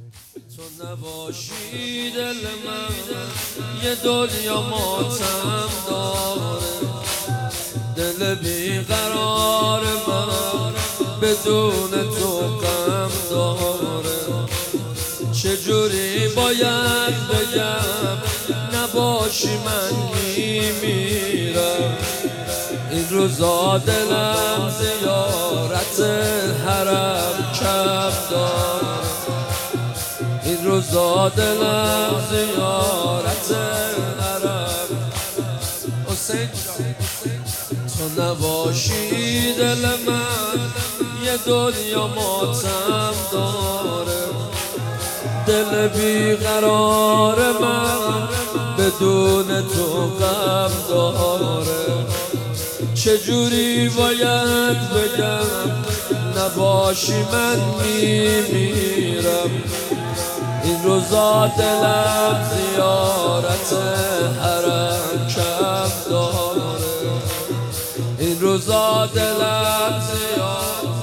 تو نباشی دل من یه دنیا ماتم داره، دل بیقرار من بدون تو غم داره. چجوری باید بگم نباشی من میمیرم؟ این روزا دلم زیارت حرم کم داره، این روزا دلم زیارت حرم. حسین تو نباشی دل من یه دنیا ماتم داره، دل بیقرار من بدون تو غم داره. چجوری باید بگم نباشی من میمیرم؟ این روزا دلم زیارت حرم کم داره، این روزا دلم زیارت.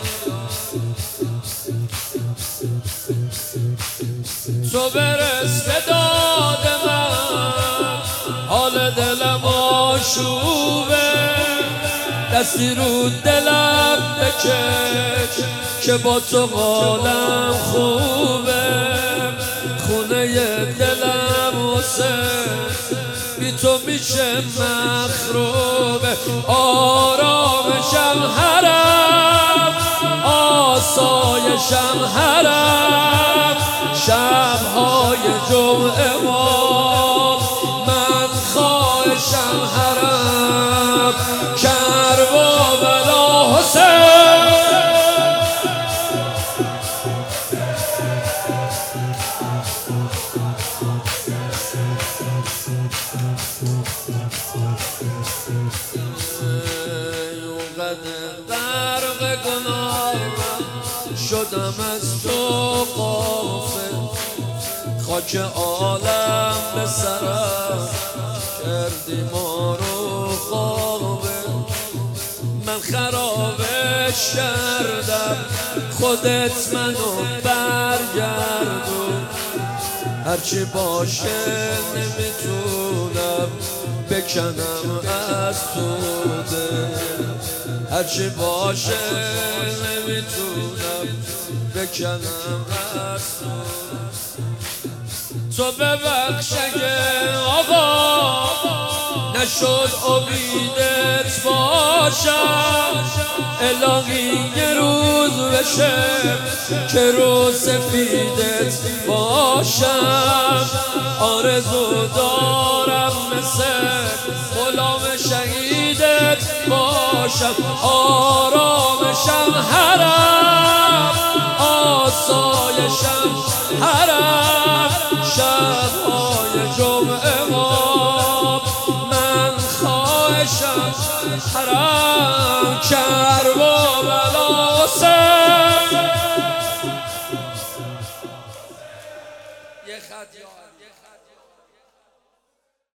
تو برس به داد من، حال دلم آشوبه، دستی رو دلم بکش که با تو حالم خوبه. خونه دلم حسین بی تو میشه مخروبه. آرامشم حرم، آسایشم حرم، شبهای جمعه ما من خواهشم حرم. کربلا حسین غرق گناه شدم از تو غافل، خاک عالم به سرم کردی ما رو خوابه. من خرابش کردم خودت منو برگردون، هرچی باشه نمیتونم بکنم از تو دل، هرچی باشه نمیتونم بکنم از تو ببخش اگه آقا نشد امیدت باشم. الهی یه روز بشه که رو سفیدت باشم. آرزو دارم مثل غلام شهیدت باشم. آرامشم حرم، آسایشم حرم، شبهای جمعه ما من خواهشم حرم. کربلا حسین یه خط